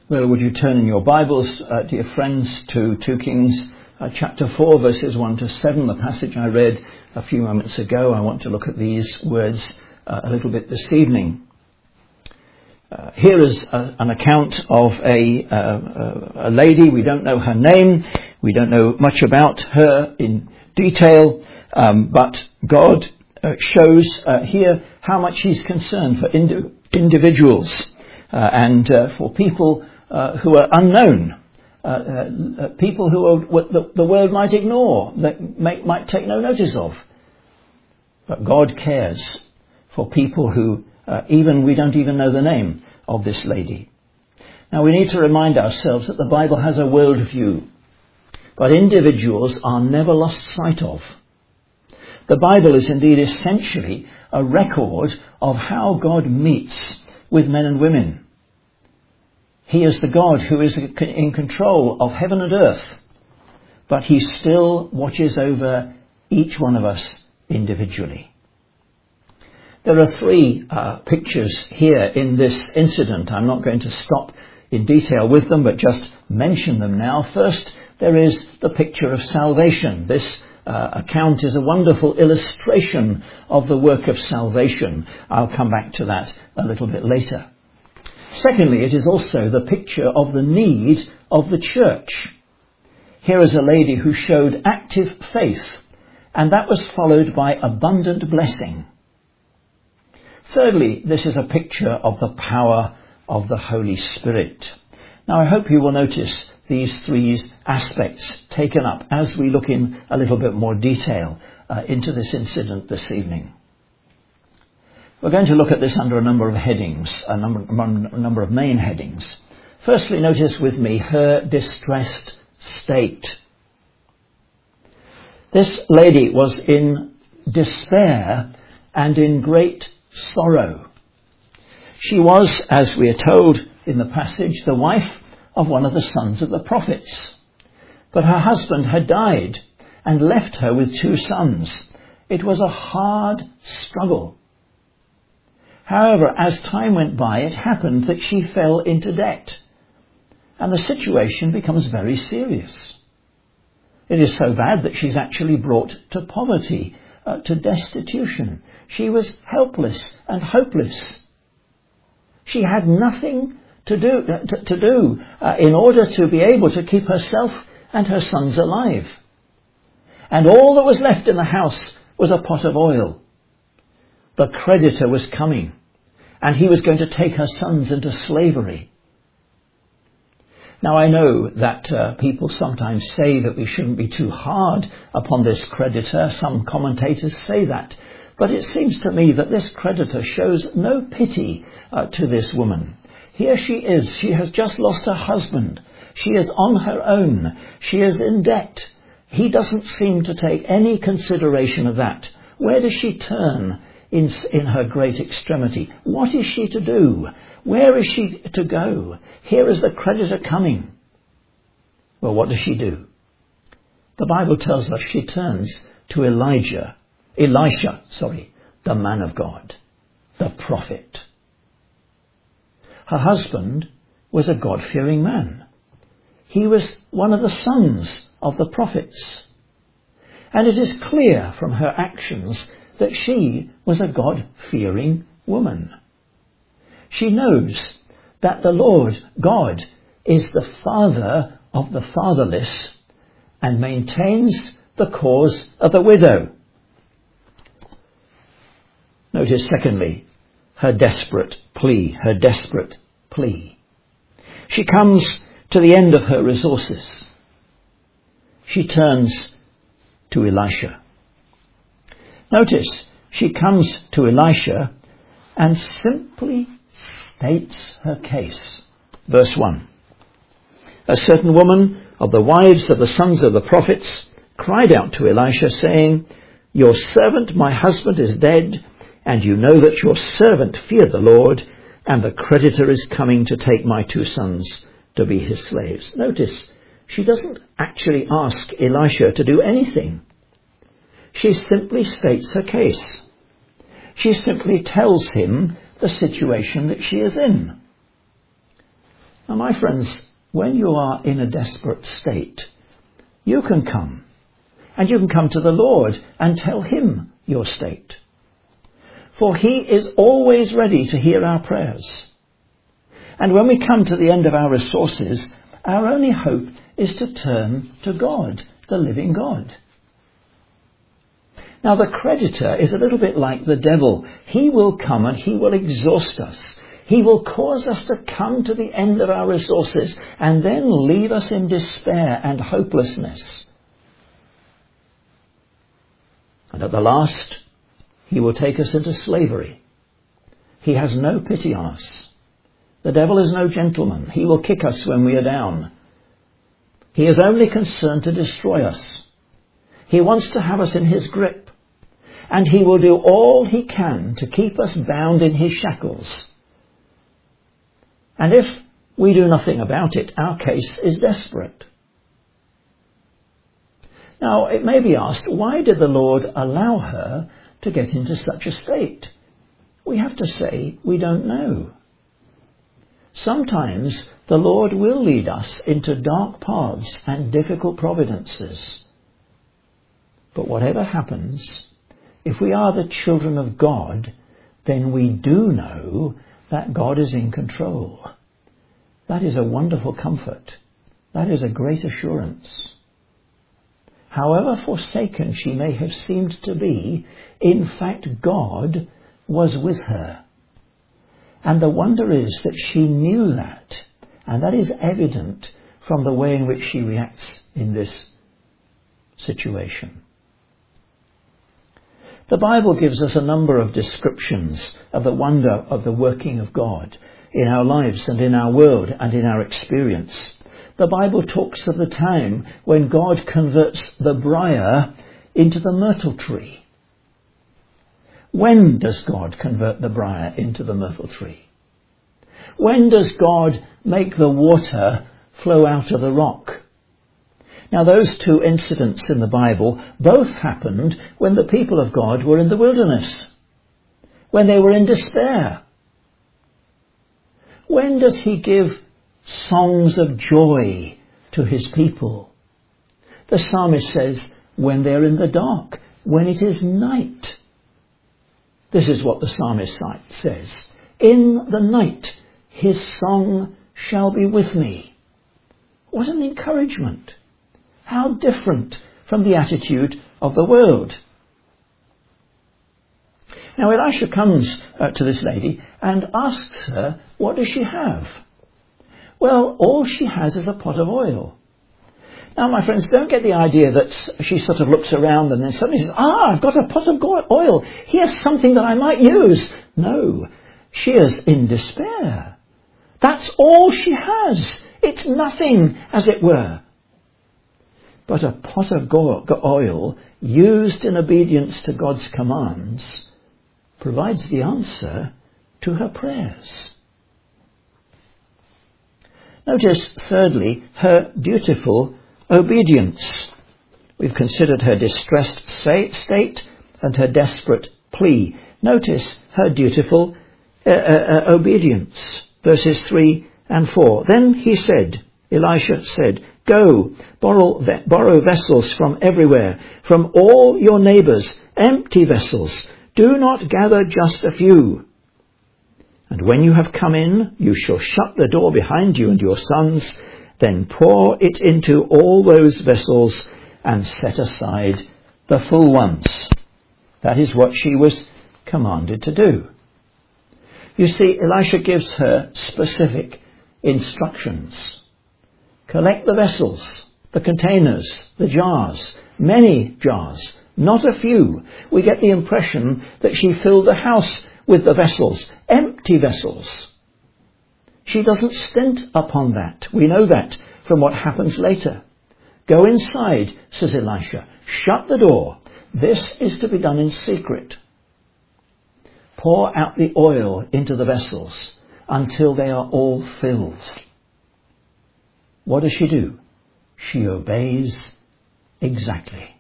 Well, would you turn in your Bibles, dear friends, to 2 Kings chapter 4, verses 1 to 7, the passage I read a few moments ago. I want to look at these words a little bit this evening. Here is an account of a lady. We don't know her name. We don't know much about her in detail, but God shows here how much he's concerned for individuals and for people who are unknown, people who are, the world might ignore, that might take no notice of. But God cares for people who even we don't even know the name of this lady. Now we need to remind ourselves that the Bible has a world view, but individuals are never lost sight of. The Bible is indeed essentially a record of how God meets with men and women. He is the God who is in control of heaven and earth, but he still watches over each one of us individually. There are three pictures here in this incident. I'm not going to stop in detail with them, but just mention them now. First, there is the picture of salvation. This account is a wonderful illustration of the work of salvation. I'll come back to that a little bit later. Secondly, it is also the picture of the need of the church. Here is a lady who showed active faith, and that was followed by abundant blessing. Thirdly, this is a picture of the power of the Holy Spirit. Now, I hope you will notice these three aspects taken up as we look in a little bit more detail into this incident this evening. We're going to look at this under a number of headings, a number of main headings. Firstly, notice with me her distressed state. This lady was in despair and in great sorrow. She was, as we are told in the passage, the wife of one of the sons of the prophets. But her husband had died and left her with 2 sons. It was a hard struggle. However, as time went by, it happened that she fell into debt, and the situation becomes very serious. It is so bad that she's actually brought to poverty, to destitution. She was helpless and hopeless. She had nothing to do in order to be able to keep herself and her sons alive. And all that was left in the house was a pot of oil. The creditor was coming, and he was going to take her sons into slavery. Now, I know that people sometimes say that we shouldn't be too hard upon this creditor. Some commentators say that. But it seems to me that this creditor shows no pity to this woman. Here she is. She has just lost her husband. She is on her own. She is in debt. He doesn't seem to take any consideration of that. Where does she turn in her great extremity? What is she to do? Where is she to go? Here is the creditor coming. Well, what does she do? The Bible tells us she turns to Elisha, the man of God, the prophet. Her husband was a God-fearing man. He was one of the sons of the prophets. And it is clear from her actions that she was a God-fearing woman. She knows that the Lord God is the father of the fatherless and maintains the cause of the widow. Notice, secondly, her desperate plea. She comes to the end of her resources. She turns to Elisha. Notice, she comes to Elisha and simply states her case. Verse 1. A certain woman of the wives of the sons of the prophets cried out to Elisha, saying, Your servant, my husband, is dead, and you know that your servant feared the Lord, and the creditor is coming to take my 2 sons to be his slaves. Notice, she doesn't actually ask Elisha to do anything. She simply states her case. She simply tells him the situation that she is in. Now, my friends, when you are in a desperate state, you can come, and you can come to the Lord and tell him your state. For he is always ready to hear our prayers. And when we come to the end of our resources, our only hope is to turn to God, the living God. Now, the creditor is a little bit like the devil. He will come and he will exhaust us. He will cause us to come to the end of our resources and then leave us in despair and hopelessness. And at the last, he will take us into slavery. He has no pity on us. The devil is no gentleman. He will kick us when we are down. He is only concerned to destroy us. He wants to have us in his grip. And he will do all he can to keep us bound in his shackles. And if we do nothing about it, our case is desperate. Now, it may be asked, why did the Lord allow her to get into such a state? We have to say we don't know. Sometimes the Lord will lead us into dark paths and difficult providences. But whatever happens, if we are the children of God, then we do know that God is in control. That is a wonderful comfort. That is a great assurance. However forsaken she may have seemed to be, in fact God was with her. And the wonder is that she knew that, and that is evident from the way in which she reacts in this situation. The Bible gives us a number of descriptions of the wonder of the working of God in our lives and in our world and in our experience. The Bible talks of the time when God converts the briar into the myrtle tree. When does God convert the briar into the myrtle tree? When does God make the water flow out of the rock? Now, those two incidents in the Bible both happened when the people of God were in the wilderness, when they were in despair. When does he give songs of joy to his people? The psalmist says, when they're in the dark, when it is night. This is what the psalmist says. In the night, his song shall be with me. What an encouragement. How different from the attitude of the world. Now Elisha comes to this lady and asks her, what does she have? Well, all she has is a pot of oil. Now, my friends, don't get the idea that she sort of looks around and then suddenly says, I've got a pot of oil. Here's something that I might use. No, she is in despair. That's all she has. It's nothing, as it were. But a pot of oil used in obedience to God's commands provides the answer to her prayers. Notice, thirdly, her dutiful obedience. We've considered her distressed state and her desperate plea. Notice her dutiful obedience. Verses 3 and 4. Then Elisha said, go, borrow vessels from everywhere, from all your neighbours, empty vessels. Do not gather just a few. And when you have come in, you shall shut the door behind you and your sons, then pour it into all those vessels and set aside the full ones. That is what she was commanded to do. You see, Elisha gives her specific instructions. Collect the vessels, the containers, the jars, many jars, not a few. We get the impression that she filled the house with the vessels, empty vessels. She doesn't stint upon that. We know that from what happens later. Go inside, says Elisha. Shut the door. This is to be done in secret. Pour out the oil into the vessels until they are all filled. What does she do? She obeys exactly.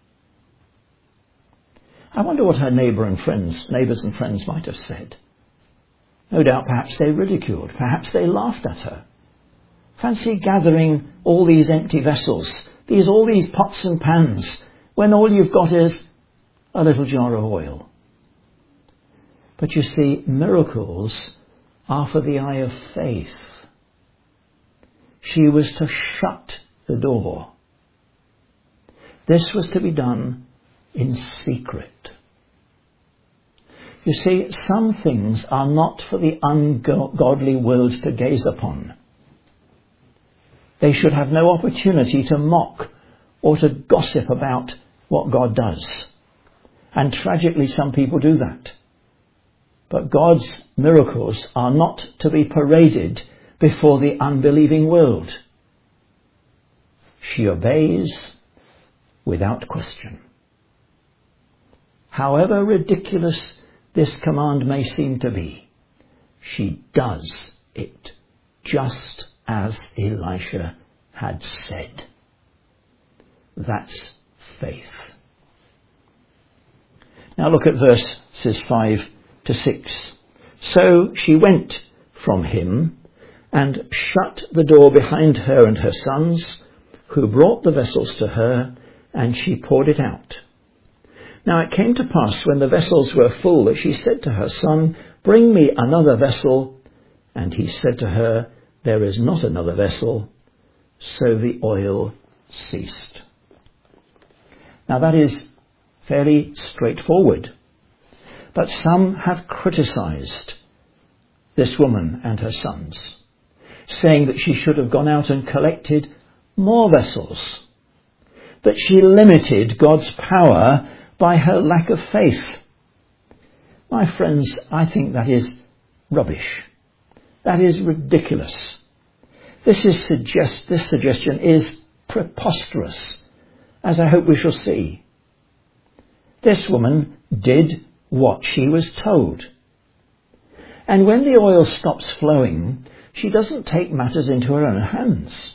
I wonder what her neighbours and friends might have said. No doubt perhaps they ridiculed, perhaps they laughed at her. Fancy gathering all these empty vessels, all these pots and pans, when all you've got is a little jar of oil. But you see, miracles are for the eye of faith. She was to shut the door. This was to be done in secret. You see, some things are not for the ungodly world to gaze upon. They should have no opportunity to mock or to gossip about what God does. And tragically, some people do that. But God's miracles are not to be paraded before the unbelieving world. She obeys without question. However ridiculous this command may seem to be, she does it just as Elisha had said. That's faith. Now look at verses 5 to 6. So she went from him and shut the door behind her and her sons, who brought the vessels to her, and she poured it out. Now it came to pass, when the vessels were full, that she said to her son, "Bring me another vessel." And he said to her, "There is not another vessel." So the oil ceased. Now that is fairly straightforward. But some have criticised this woman and her sons, saying that she should have gone out and collected more vessels, that she limited God's power by her lack of faith. My friends, I think that is rubbish. That is ridiculous. This suggestion is preposterous, as I hope we shall see. This woman did what she was told. And when the oil stops flowing, she doesn't take matters into her own hands.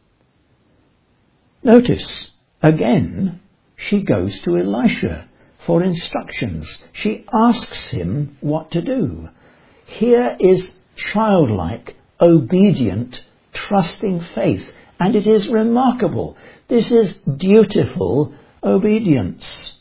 Notice, again, she goes to Elisha for instructions. She asks him what to do. Here is childlike, obedient, trusting faith. And it is remarkable. This is dutiful obedience.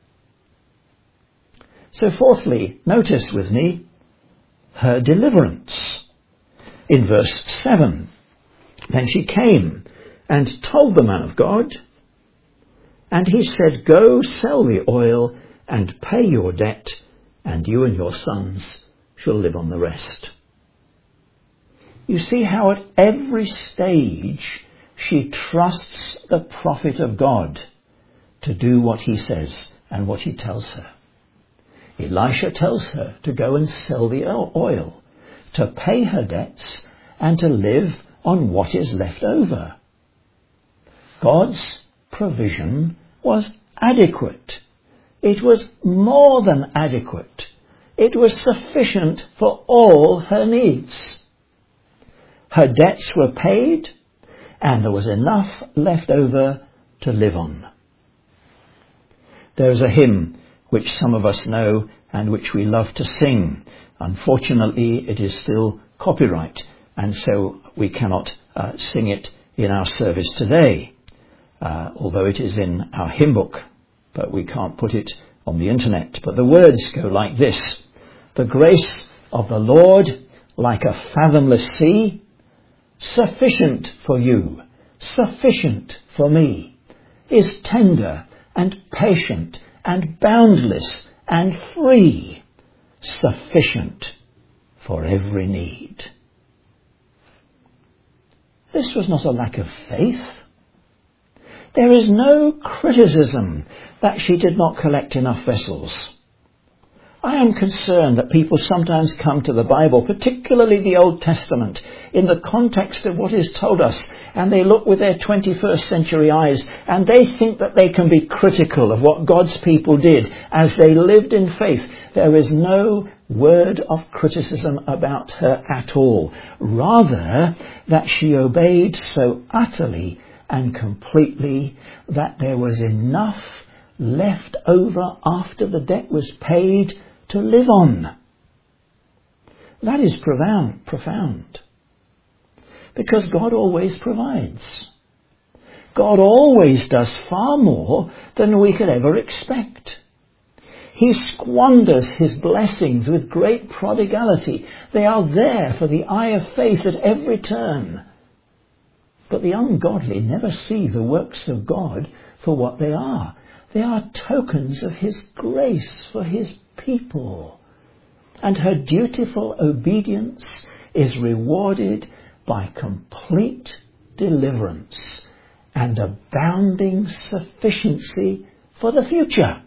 So fourthly, notice with me her deliverance. In verse 7, then she came and told the man of God, and he said, "Go, sell the oil and pay your debt, and you and your sons shall live on the rest." You see how at every stage she trusts the prophet of God to do what he says and what he tells her. Elisha tells her to go and sell the oil, to pay her debts, and to live on what is left over. God's provision was adequate. It was more than adequate. It was sufficient for all her needs. Her debts were paid, and there was enough left over to live on. There is a hymn which some of us know and which we love to sing. Unfortunately, it is still copyright, and so we cannot sing it in our service today. Although it is in our hymn book, but we can't put it on the internet. But the words go like this: "The grace of the Lord, like a fathomless sea, sufficient for you, sufficient for me, is tender and patient and boundless and free, sufficient for every need." This was not a lack of faith. There is no criticism that she did not collect enough vessels. I am concerned that people sometimes come to the Bible, particularly the Old Testament, in the context of what is told us, and they look with their 21st century eyes, and they think that they can be critical of what God's people did as they lived in faith. There is no word of criticism about her at all. Rather, that she obeyed so utterly and completely that there was enough left over after the debt was paid to live on. That is profound. because God always provides. God always does far more than we could ever expect. He squanders his blessings with great prodigality. They are there for the eye of faith at every turn. But the ungodly never see the works of God for what they are. They are tokens of his grace for his people. And her dutiful obedience is rewarded by complete deliverance and abounding sufficiency for the future.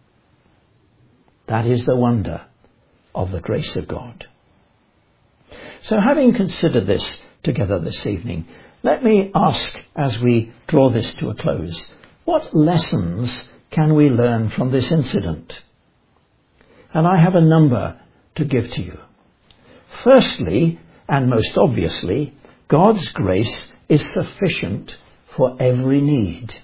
That is the wonder of the grace of God. So having considered this together this evening, let me ask as we draw this to a close, what lessons can we learn from this incident? And I have a number to give to you. Firstly, and most obviously, God's grace is sufficient for every need.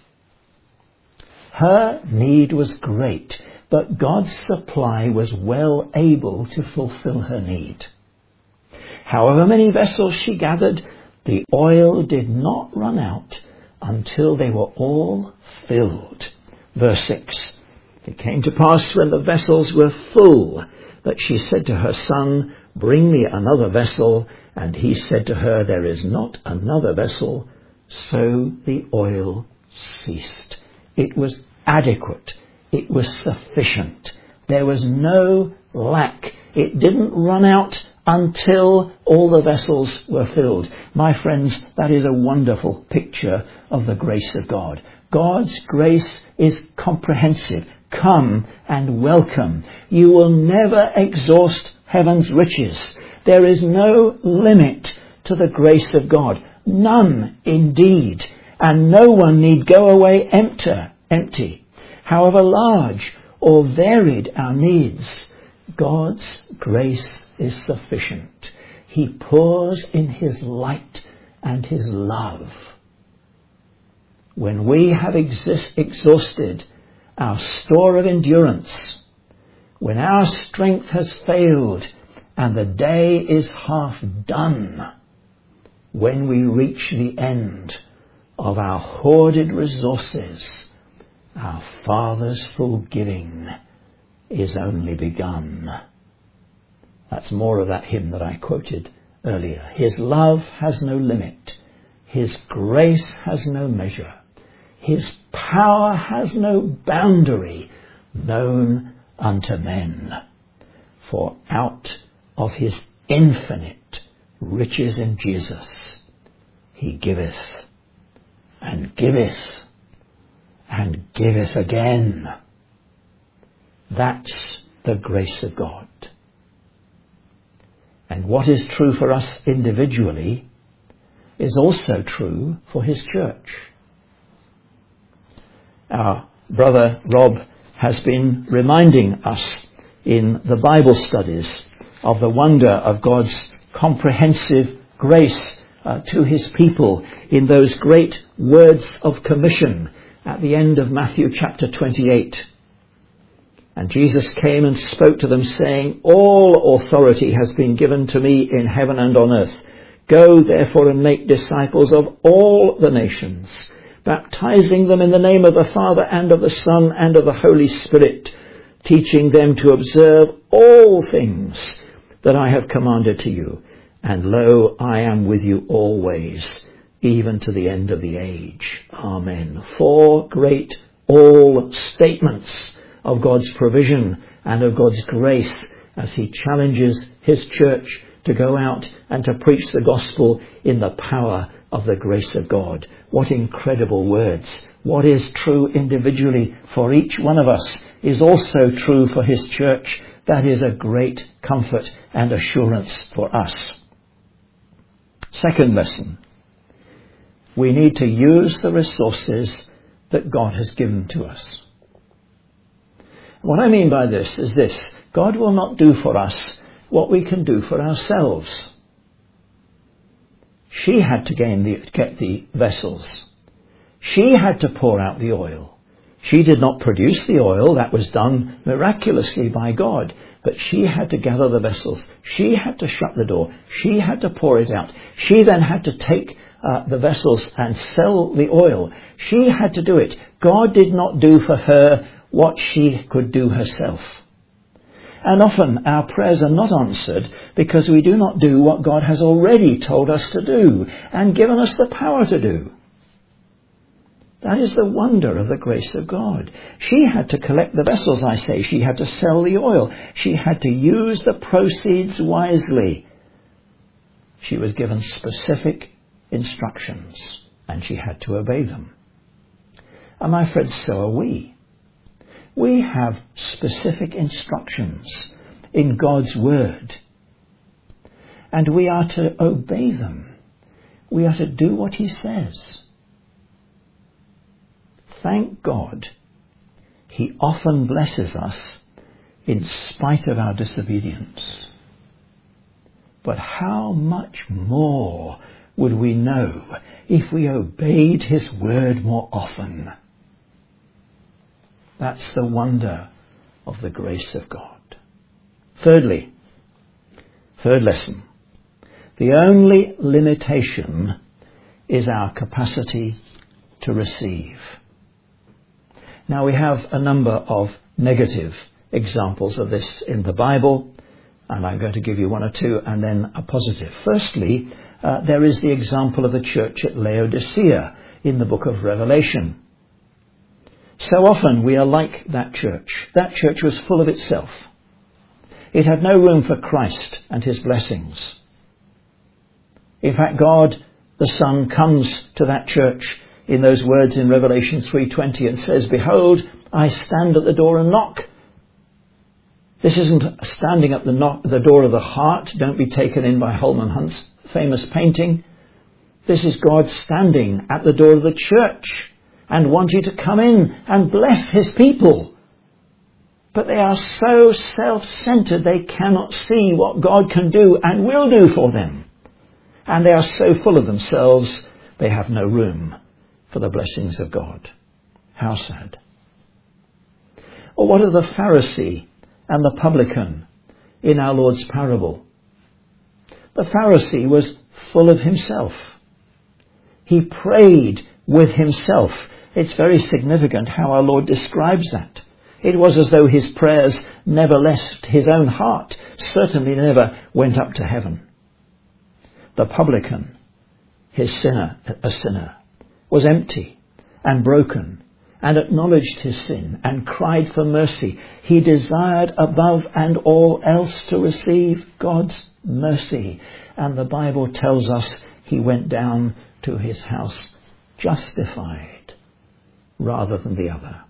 Her need was great, but God's supply was well able to fulfill her need. However many vessels she gathered, the oil did not run out until they were all filled. Verse 6. It came to pass when the vessels were full that she said to her son, "Bring me another vessel." And he said to her, "There is not another vessel." So the oil ceased. It was adequate. It was sufficient. There was no lack. It didn't run out until all the vessels were filled. My friends, that is a wonderful picture of the grace of God. God's grace is comprehensive. Come and welcome. You will never exhaust heaven's riches. There is no limit to the grace of God. None indeed. And no one need go away empty. However large or varied our needs, God's grace is sufficient. He pours in his light and his love. When we have exhausted our store of endurance, when our strength has failed and the day is half done, when we reach the end of our hoarded resources, our Father's full giving is only begun. That's more of that hymn that I quoted earlier. His love has no limit. His grace has no measure. His power has no boundary known unto men. For out of his infinite riches in Jesus, he giveth and giveth and giveth again. That's the grace of God. And what is true for us individually is also true for his church. Our brother Rob has been reminding us in the Bible studies of the wonder of God's comprehensive grace to his people in those great words of commission at the end of Matthew chapter 28. And Jesus came and spoke to them, saying, "All authority has been given to me in heaven and on earth. Go therefore and make disciples of all the nations, baptizing them in the name of the Father and of the Son and of the Holy Spirit, teaching them to observe all things that I have commanded to you. And lo, I am with you always, even to the end of the age." Amen. Four great all statements of God's provision and of God's grace as he challenges his church to go out and to preach the gospel in the power of the grace of God. What incredible words. What is true individually for each one of us is also true for his church. That is a great comfort and assurance for us. Second lesson. We need to use the resources that God has given to us. What I mean by this is this: God will not do for us what we can do for ourselves. She had to get the vessels. She had to pour out the oil. She did not produce the oil. That was done miraculously by God. But she had to gather the vessels. She had to shut the door. She had to pour it out. She then had to take the vessels and sell the oil. She had to do it. God did not do for her what she could do herself. And often our prayers are not answered because we do not do what God has already told us to do and given us the power to do. That is the wonder of the grace of God. She had to collect the vessels, I say. She had to sell the oil. She had to use the proceeds wisely. She was given specific instructions and she had to obey them. And my friends, so are we. We have specific instructions in God's word. And we are to obey them. We are to do what he says. Thank God, he often blesses us in spite of our disobedience. But how much more would we know if we obeyed his word more often? That's the wonder of the grace of God. Thirdly, third lesson. The only limitation is our capacity to receive. Now we have a number of negative examples of this in the Bible, and I'm going to give you one or two and then a positive. Firstly, there is the example of the church at Laodicea in the book of Revelation. So often we are like that church. That church was full of itself. It had no room for Christ and his blessings. In fact, God the Son comes to that church in those words in Revelation 3:20 and says, "Behold, I stand at the door and knock." This isn't standing at the door of the heart. Don't be taken in by Holman Hunt's famous painting. This is God standing at the door of the church and wanting to come in and bless his people. But they are so self-centered they cannot see what God can do and will do for them. And they are so full of themselves they have no room for the blessings of God. How sad. Or what of the Pharisee and the publican in our Lord's parable? The Pharisee was full of himself. He prayed with himself. It's very significant how our Lord describes that. It was as though his prayers never left his own heart, certainly never went up to heaven. The publican, a sinner, was empty and broken and acknowledged his sin and cried for mercy. He desired above and all else to receive God's mercy. And the Bible tells us he went down to his house justified rather than the other.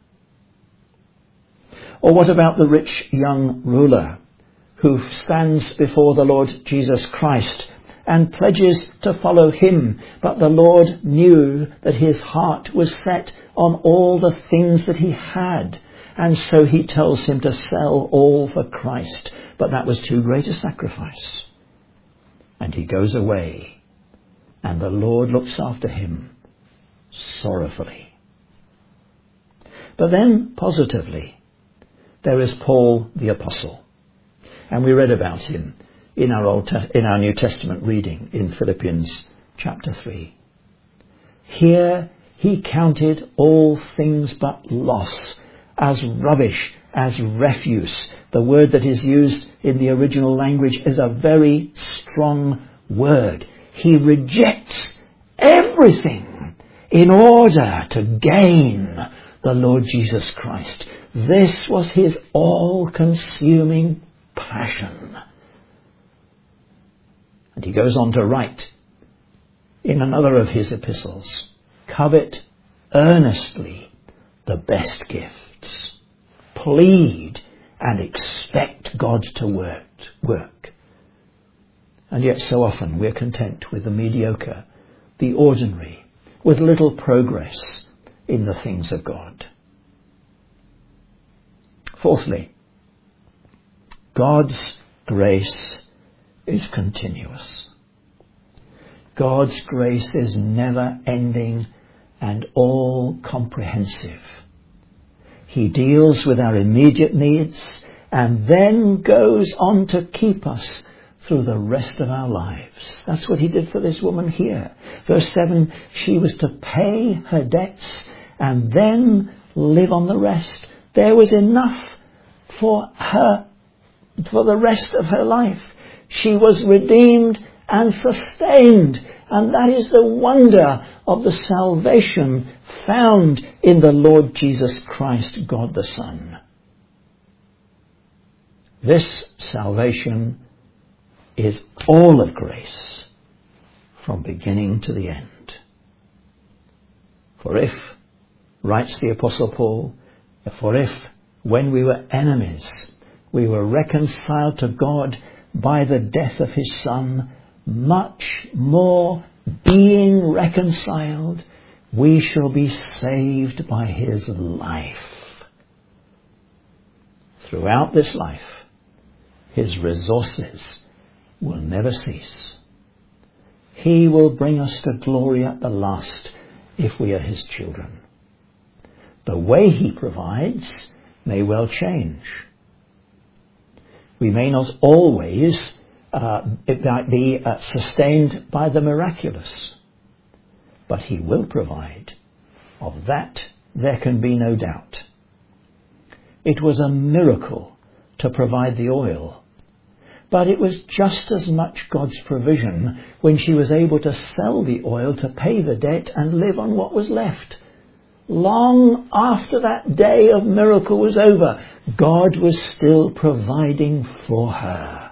Or what about the rich young ruler who stands before the Lord Jesus Christ and pledges to follow him, but the Lord knew that his heart was set on all the things that he had, and so he tells him to sell all for Christ, but that was too great a sacrifice. And he goes away, and the Lord looks after him sorrowfully. But then, positively, there is Paul the Apostle, and we read about him in our New Testament reading in Philippians chapter 3. Here he counted all things but loss, as rubbish, as refuse. The word that is used in the original language is a very strong word. He rejects everything in order to gain the Lord Jesus Christ. This was his all-consuming passion. And he goes on to write in another of his epistles, "Covet earnestly the best gifts. Plead and expect God to work." And yet so often we're content with the mediocre, the ordinary, with little progress in the things of God. Fourthly, God's grace is continuous. God's grace is never ending and all comprehensive. He deals with our immediate needs and then goes on to keep us through the rest of our lives. That's what he did for this woman here. Verse 7, she was to pay her debts and then live on the rest. There was enough for her for the rest of her life. She was redeemed and sustained. And that is the wonder of the salvation found in the Lord Jesus Christ, God the Son. This salvation is all of grace from beginning to the end. For if, writes the Apostle Paul, for if when we were enemies, we were reconciled to God by the death of his Son, much more being reconciled, we shall be saved by his life. Throughout this life, his resources will never cease. He will bring us to glory at the last if we are his children. The way he provides may well change. We may not always be sustained by the miraculous, but he will provide. Of that there can be no doubt. It was a miracle to provide the oil, but it was just as much God's provision when she was able to sell the oil to pay the debt and live on what was left. Long after that day of miracle was over, God was still providing for her.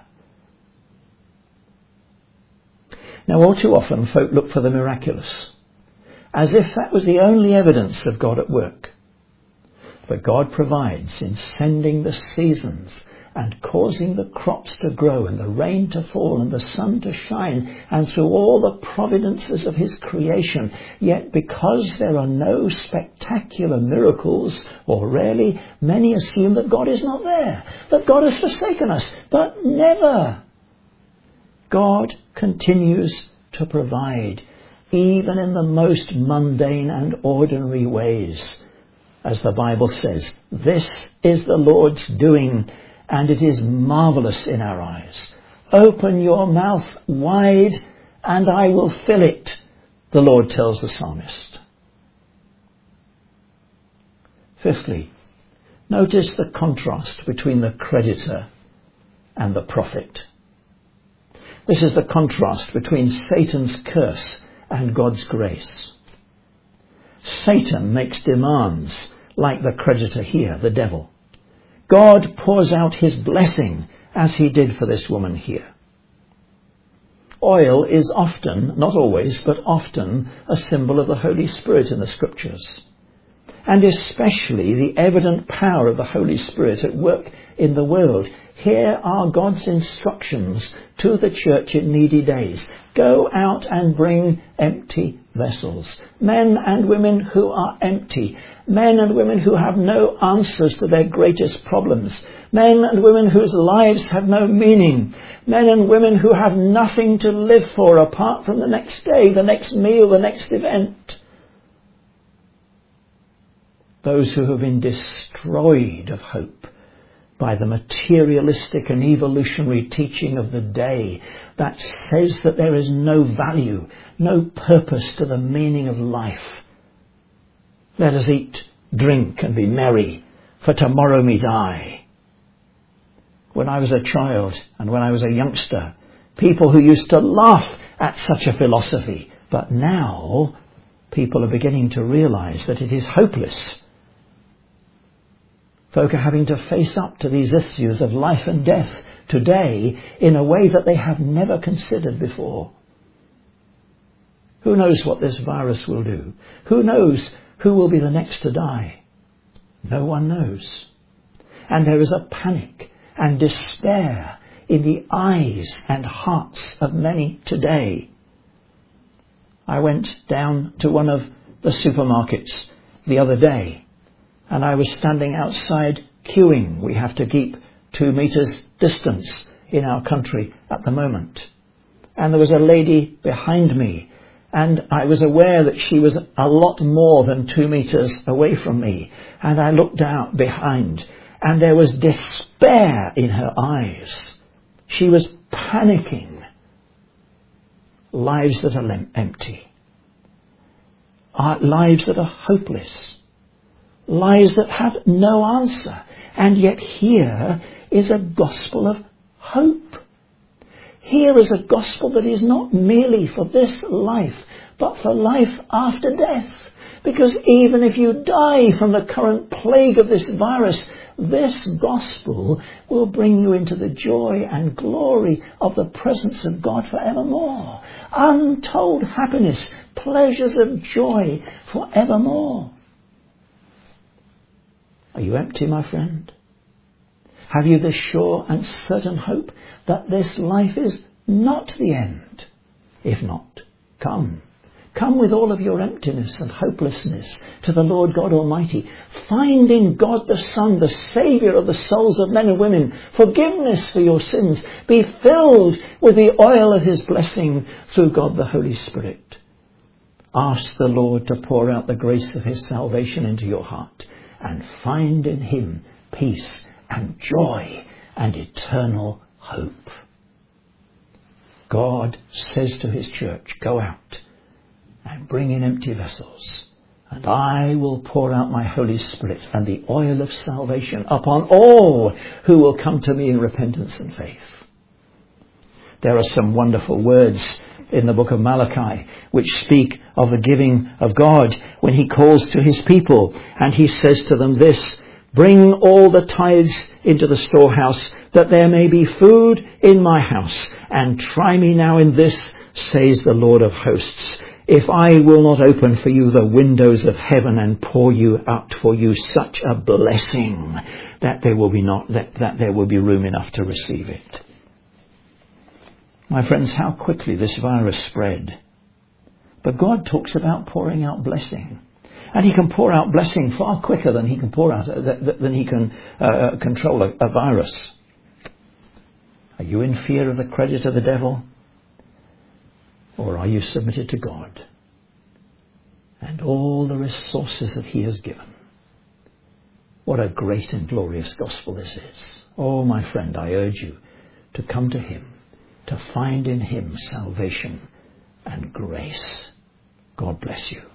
Now, all too often folk look for the miraculous, as if that was the only evidence of God at work. But God provides in sending the seasons and causing the crops to grow and the rain to fall and the sun to shine, and through all the providences of his creation. Yet because there are no spectacular miracles, or rarely, many assume that God is not there, that God has forsaken us. But never. God continues to provide, even in the most mundane and ordinary ways. As the Bible says, this is the Lord's doing, and it is marvelous in our eyes. Open your mouth wide, and I will fill it, the Lord tells the psalmist. Fifthly, notice the contrast between the creditor and the prophet. This is the contrast between Satan's curse and God's grace. Satan makes demands like the creditor here, the devil. God pours out his blessing as he did for this woman here. Oil is often, not always, but often a symbol of the Holy Spirit in the Scriptures, and especially the evident power of the Holy Spirit at work in the world. Here are God's instructions to the church in needy days. Go out and bring empty vessels. Men and women who are empty. Men and women who have no answers to their greatest problems. Men and women whose lives have no meaning. Men and women who have nothing to live for apart from the next day, the next meal, the next event. Those who have been destroyed of hope by the materialistic and evolutionary teaching of the day that says that there is no value, no purpose to the meaning of life. Let us eat, drink and be merry, for tomorrow we die. When I was a child and when I was a youngster, people who used to laugh at such a philosophy, but now people are beginning to realize that it is hopeless. Folk are having to face up to these issues of life and death today in a way that they have never considered before. Who knows what this virus will do? Who knows who will be the next to die? No one knows. And there is a panic and despair in the eyes and hearts of many today. I went down to one of the supermarkets the other day, and I was standing outside queuing. We have to keep 2 meters distance in our country at the moment. And there was a lady behind me, and I was aware that she was a lot more than 2 meters away from me. And I looked out behind, and there was despair in her eyes. She was panicking. Lives that are empty. Lives that are hopeless. Lives that have no answer. And yet here is a gospel of hope. Here is a gospel that is not merely for this life, but for life after death. Because even if you die from the current plague of this virus, this gospel will bring you into the joy and glory of the presence of God forevermore. Untold happiness, pleasures of joy forevermore. Are you empty, my friend? Have you the sure and certain hope that this life is not the end? If not, come. Come with all of your emptiness and hopelessness to the Lord God Almighty. Find in God the Son, the Saviour of the souls of men and women, forgiveness for your sins. Be filled with the oil of his blessing through God the Holy Spirit. Ask the Lord to pour out the grace of his salvation into your heart and find in him peace and joy and eternal hope. God says to his church, go out and bring in empty vessels, and I will pour out my Holy Spirit and the oil of salvation upon all who will come to me in repentance and faith. There are some wonderful words in the book of Malachi which speak of the giving of God when he calls to his people, and he says to them this: bring all the tithes into the storehouse, that there may be food in my house, and try me now in this, says the Lord of hosts, if I will not open for you the windows of heaven and pour you out for you such a blessing that there will be room enough to receive it. My friends, how quickly this virus spread. But God talks about pouring out blessing. And he can pour out blessing far quicker than he can control a virus. Are you in fear of the credit of the devil? Or are you submitted to God and all the resources that he has given? What a great and glorious gospel this is. Oh, my friend, I urge you to come to him, to find in him salvation and grace. God bless you.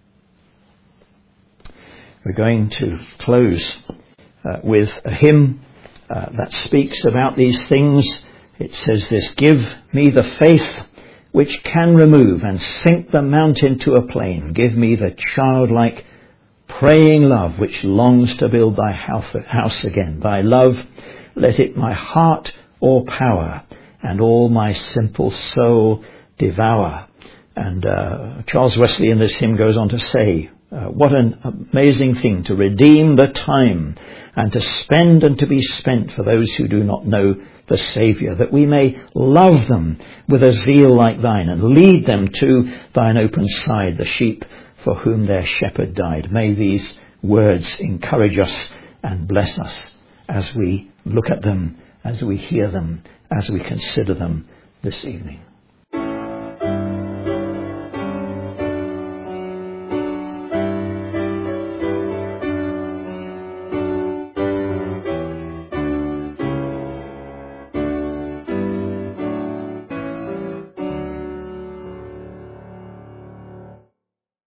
We're going to close with a hymn that speaks about these things. It says this: give me the faith which can remove and sink the mountain to a plain. Give me the childlike praying love which longs to build thy house again. Thy love, let it my heart o'erpower and all my simple soul devour. And Charles Wesley in this hymn goes on to say, what an amazing thing to redeem the time and to spend and to be spent for those who do not know the Saviour, that we may love them with a zeal like thine and lead them to thine open side, the sheep for whom their shepherd died. May these words encourage us and bless us as we look at them, as we hear them, as we consider them this evening.